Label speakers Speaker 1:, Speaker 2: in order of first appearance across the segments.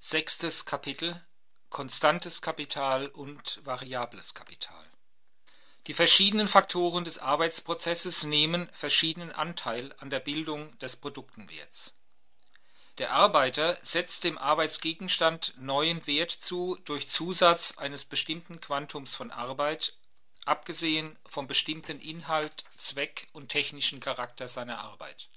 Speaker 1: Sechstes Kapitel: Konstantes Kapital und variables Kapital. Die verschiedenen Faktoren des Arbeitsprozesses nehmen verschiedenen Anteil an der Bildung des Produktenwerts. Der Arbeiter setzt dem Arbeitsgegenstand neuen Wert zu durch Zusatz eines bestimmten Quantums von Arbeit, abgesehen vom bestimmten Inhalt, Zweck und technischen Charakter seiner Arbeit.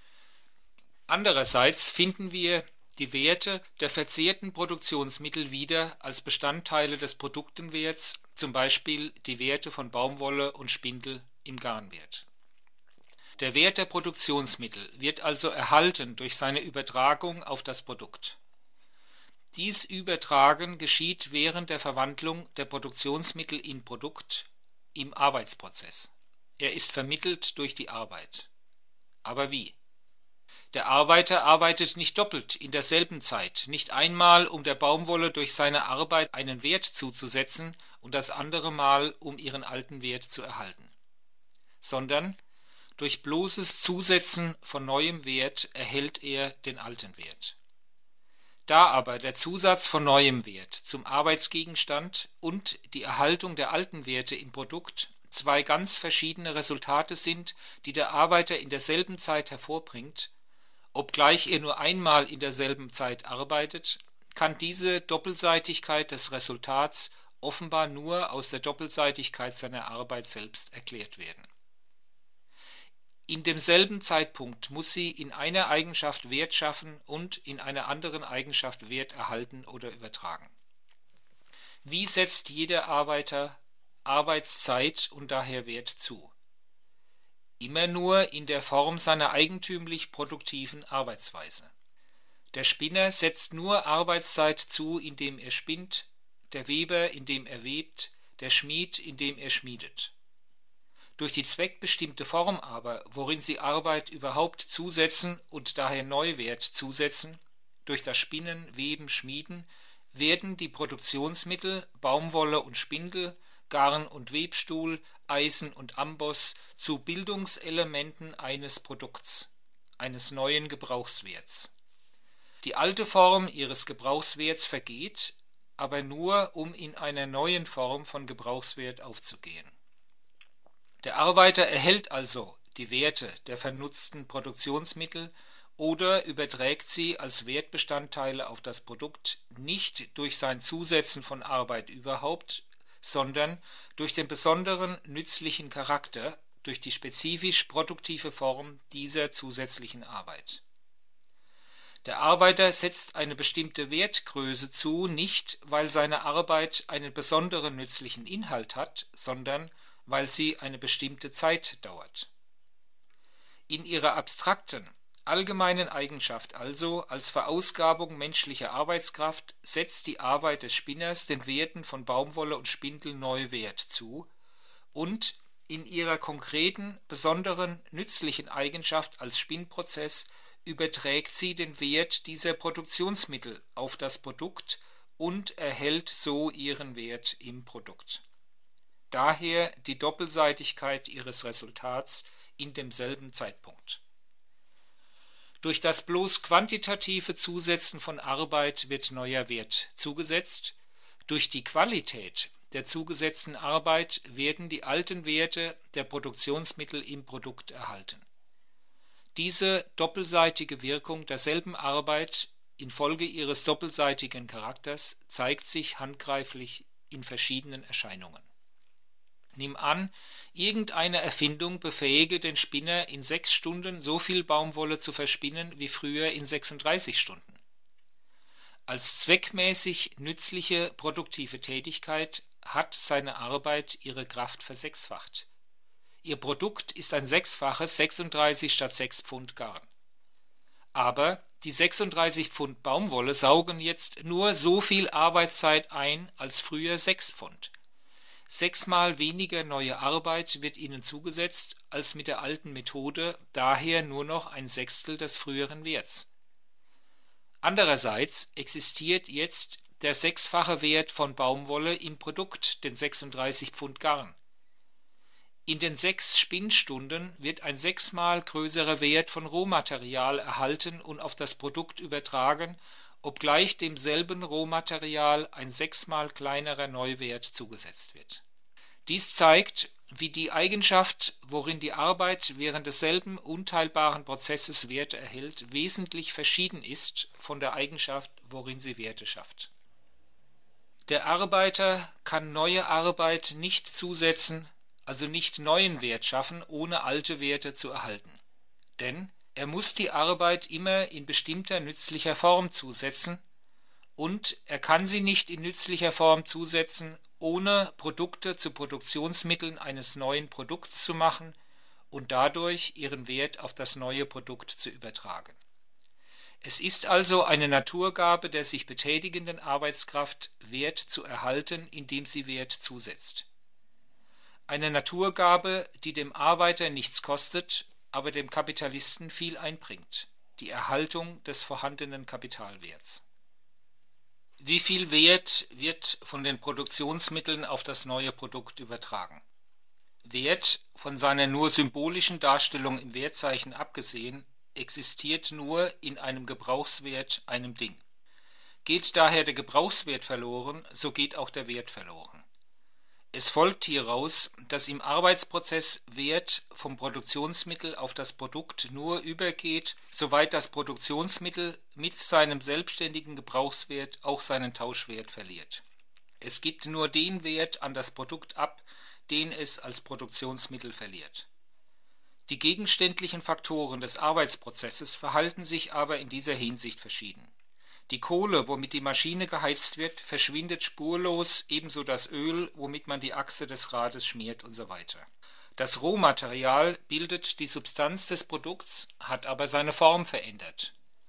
Speaker 1: Andererseits finden wir die Werte der verzehrten Produktionsmittel wieder als Bestandteile des Produktenwerts, zum Beispiel die Werte von Baumwolle und Spindel im Garnwert. Der Wert der Produktionsmittel wird also erhalten durch seine Übertragung auf das Produkt. Dies Übertragen geschieht während der Verwandlung der Produktionsmittel in Produkt im Arbeitsprozess. Er ist vermittelt durch die Arbeit. Aber wie? Der Arbeiter arbeitet nicht doppelt in derselben Zeit, nicht einmal, um der Baumwolle durch seine Arbeit einen Wert zuzusetzen und das andere Mal, um ihren alten Wert zu erhalten, sondern durch bloßes Zusetzen von neuem Wert erhält er den alten Wert. Da aber der Zusatz von neuem Wert zum Arbeitsgegenstand und die Erhaltung der alten Werte im Produkt zwei ganz verschiedene Resultate sind, die der Arbeiter in derselben Zeit hervorbringt, obgleich er nur einmal in derselben Zeit arbeitet, kann diese Doppelseitigkeit des Resultats offenbar nur aus der Doppelseitigkeit seiner Arbeit selbst erklärt werden. In demselben Zeitpunkt muss sie in einer Eigenschaft Wert schaffen und in einer anderen Eigenschaft Wert erhalten oder übertragen. Wie setzt jeder Arbeiter Arbeitszeit und daher Wert zu? Immer nur in der Form seiner eigentümlich produktiven Arbeitsweise. Der Spinner setzt nur Arbeitszeit zu, indem er spinnt, der Weber, indem er webt, der Schmied, indem er schmiedet. Durch die zweckbestimmte Form aber, worin sie Arbeit überhaupt zusetzen und daher Neuwert zusetzen, durch das Spinnen, Weben, Schmieden, werden die Produktionsmittel Baumwolle und Spindel, Garn und Webstuhl, Eisen und Amboss zu Bildungselementen eines Produkts, eines neuen Gebrauchswerts. Die alte Form ihres Gebrauchswerts vergeht, aber nur, um in einer neuen Form von Gebrauchswert aufzugehen. Der Arbeiter erhält also die Werte der vernutzten Produktionsmittel oder überträgt sie als Wertbestandteile auf das Produkt nicht durch sein Zusetzen von Arbeit überhaupt, sondern durch den besonderen nützlichen Charakter, durch die spezifisch produktive Form dieser zusätzlichen Arbeit. Der Arbeiter setzt eine bestimmte Wertgröße zu, nicht weil seine Arbeit einen besonderen nützlichen Inhalt hat, sondern weil sie eine bestimmte Zeit dauert. In ihrer abstrakten, allgemeinen Eigenschaft also als Verausgabung menschlicher Arbeitskraft setzt die Arbeit des Spinners den Werten von Baumwolle und Spindel Neuwert zu und in ihrer konkreten, besonderen, nützlichen Eigenschaft als Spinnprozess überträgt sie den Wert dieser Produktionsmittel auf das Produkt und erhält so ihren Wert im Produkt. Daher die Doppelseitigkeit ihres Resultats in demselben Zeitpunkt. Durch das bloß quantitative Zusetzen von Arbeit wird neuer Wert zugesetzt, durch die Qualität der zugesetzten Arbeit werden die alten Werte der Produktionsmittel im Produkt erhalten. Diese doppelseitige Wirkung derselben Arbeit infolge ihres doppelseitigen Charakters zeigt sich handgreiflich in verschiedenen Erscheinungen. Nimm an, irgendeine Erfindung befähige den Spinner in 6 Stunden so viel Baumwolle zu verspinnen wie früher in 36 Stunden. Als zweckmäßig nützliche produktive Tätigkeit hat seine Arbeit ihre Kraft versechsfacht. Ihr Produkt ist ein sechsfaches 36 statt 6 Pfund Garn. Aber die 36 Pfund Baumwolle saugen jetzt nur so viel Arbeitszeit ein als früher 6 Pfund. 6-mal weniger neue Arbeit wird ihnen zugesetzt als mit der alten Methode, daher nur noch ein Sechstel des früheren Werts. Andererseits existiert jetzt der 6-fache Wert von Baumwolle im Produkt, den 36 Pfund Garn. In den 6 Spinnstunden wird ein 6-mal größerer Wert von Rohmaterial erhalten und auf das Produkt übertragen, obgleich demselben Rohmaterial ein 6-mal kleinerer Neuwert zugesetzt wird. Dies zeigt, wie die Eigenschaft, worin die Arbeit während desselben unteilbaren Prozesses Werte erhält, wesentlich verschieden ist von der Eigenschaft, worin sie Werte schafft. Der Arbeiter kann neue Arbeit nicht zusetzen, also nicht neuen Wert schaffen, ohne alte Werte zu erhalten. Denn er muss die Arbeit immer in bestimmter nützlicher Form zusetzen und er kann sie nicht in nützlicher Form zusetzen, ohne Produkte zu Produktionsmitteln eines neuen Produkts zu machen und dadurch ihren Wert auf das neue Produkt zu übertragen. Es ist also eine Naturgabe der sich betätigenden Arbeitskraft, Wert zu erhalten, indem sie Wert zusetzt. Eine Naturgabe, die dem Arbeiter nichts kostet, aber dem Kapitalisten viel einbringt: die Erhaltung des vorhandenen Kapitalwerts. Wie viel Wert wird von den Produktionsmitteln auf das neue Produkt übertragen? Wert, von seiner nur symbolischen Darstellung im Wertzeichen abgesehen, existiert nur in einem Gebrauchswert, einem Ding. Geht daher der Gebrauchswert verloren, so geht auch der Wert verloren. Es folgt hieraus, dass im Arbeitsprozess Wert vom Produktionsmittel auf das Produkt nur übergeht, soweit das Produktionsmittel mit seinem selbstständigen Gebrauchswert auch seinen Tauschwert verliert. Es gibt nur den Wert an das Produkt ab, den es als Produktionsmittel verliert. Die gegenständlichen Faktoren des Arbeitsprozesses verhalten sich aber in dieser Hinsicht verschieden. Die Kohle, womit die Maschine geheizt wird, verschwindet spurlos, ebenso das Öl, womit man die Achse des Rades schmiert usw. Das Rohmaterial bildet die Substanz des Produkts, hat aber seine Form verändert.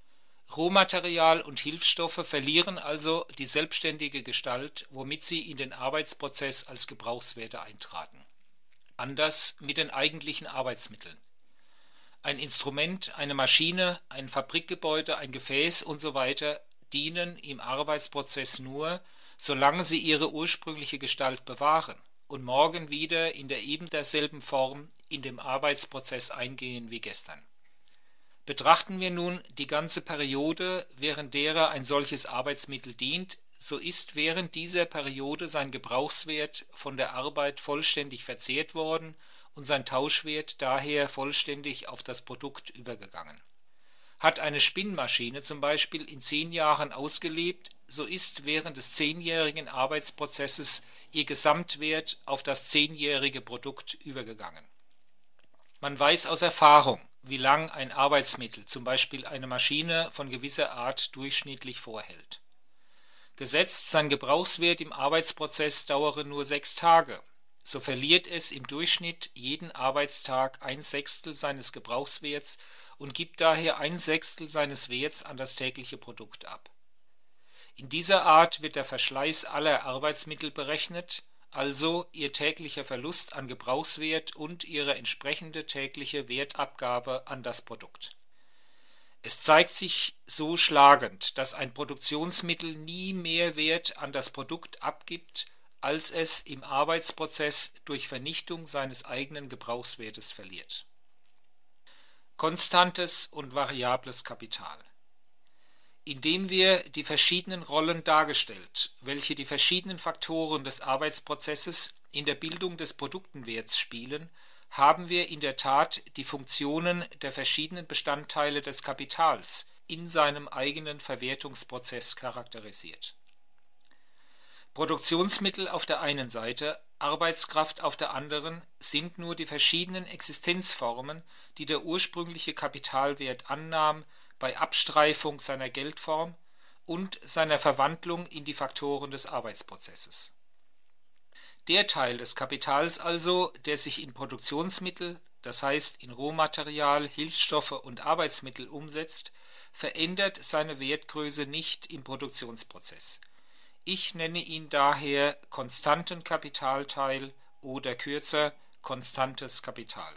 Speaker 1: Rohmaterial und Hilfsstoffe verlieren also die selbstständige Gestalt, womit sie in den Arbeitsprozess als Gebrauchswerte eintraten. Anders mit den eigentlichen Arbeitsmitteln. Ein Instrument, eine Maschine, ein Fabrikgebäude, ein Gefäß usw. dienen im Arbeitsprozess nur, solange sie ihre ursprüngliche Gestalt bewahren und morgen wieder in der eben derselben Form in dem Arbeitsprozess eingehen wie gestern. Betrachten wir nun die ganze Periode, während derer ein solches Arbeitsmittel dient, so ist während dieser Periode sein Gebrauchswert von der Arbeit vollständig verzehrt worden und sein Tauschwert daher vollständig auf das Produkt übergegangen. Hat eine Spinnmaschine zum Beispiel in 10 Jahren ausgelebt, so ist während des 10-jährigen Arbeitsprozesses ihr Gesamtwert auf das 10-jährige Produkt übergegangen. Man weiß aus Erfahrung, wie lang ein Arbeitsmittel, zum Beispiel eine Maschine von gewisser Art, durchschnittlich vorhält. Gesetzt, sein Gebrauchswert im Arbeitsprozess dauere nur 6 Tage, so verliert es im Durchschnitt jeden Arbeitstag 1/6 seines Gebrauchswerts und gibt daher 1/6 seines Werts an das tägliche Produkt ab. In dieser Art wird der Verschleiß aller Arbeitsmittel berechnet, also ihr täglicher Verlust an Gebrauchswert und ihre entsprechende tägliche Wertabgabe an das Produkt. Es zeigt sich so schlagend, dass ein Produktionsmittel nie mehr Wert an das Produkt abgibt, als es im Arbeitsprozess durch Vernichtung seines eigenen Gebrauchswertes verliert. Konstantes und variables Kapital. Indem wir die verschiedenen Rollen dargestellt, welche die verschiedenen Faktoren des Arbeitsprozesses in der Bildung des Produktenwerts spielen, haben wir in der Tat die Funktionen der verschiedenen Bestandteile des Kapitals in seinem eigenen Verwertungsprozess charakterisiert. Produktionsmittel auf der einen Seite, Arbeitskraft auf der anderen sind nur die verschiedenen Existenzformen, die der ursprüngliche Kapitalwert annahm bei Abstreifung seiner Geldform und seiner Verwandlung in die Faktoren des Arbeitsprozesses. Der Teil des Kapitals also, der sich in Produktionsmittel, das heißt in Rohmaterial, Hilfsstoffe und Arbeitsmittel umsetzt, verändert seine Wertgröße nicht im Produktionsprozess. Ich nenne ihn daher konstanten Kapitalteil oder kürzer konstantes Kapital.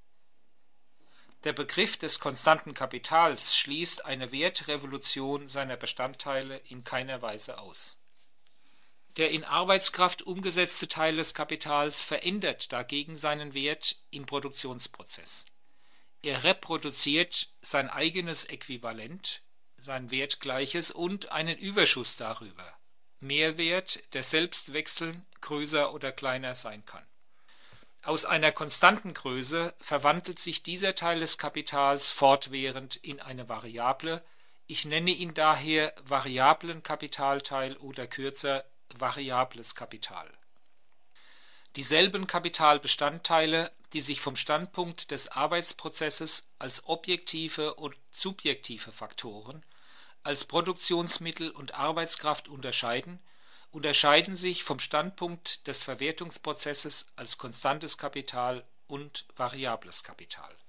Speaker 1: Der Begriff des konstanten Kapitals schließt eine Wertrevolution seiner Bestandteile in keiner Weise aus. Der in Arbeitskraft umgesetzte Teil des Kapitals verändert dagegen seinen Wert im Produktionsprozess. Er reproduziert sein eigenes Äquivalent, sein Wertgleiches und einen Überschuss darüber. Mehrwert, der selbst wechseln, größer oder kleiner sein kann. Aus einer konstanten Größe verwandelt sich dieser Teil des Kapitals fortwährend in eine Variable. Ich nenne ihn daher variablen Kapitalteil oder kürzer variables Kapital. Dieselben Kapitalbestandteile, die sich vom Standpunkt des Arbeitsprozesses als objektive und subjektive Faktoren, als Produktionsmittel und Arbeitskraft unterscheiden sich vom Standpunkt des Verwertungsprozesses als konstantes Kapital und variables Kapital.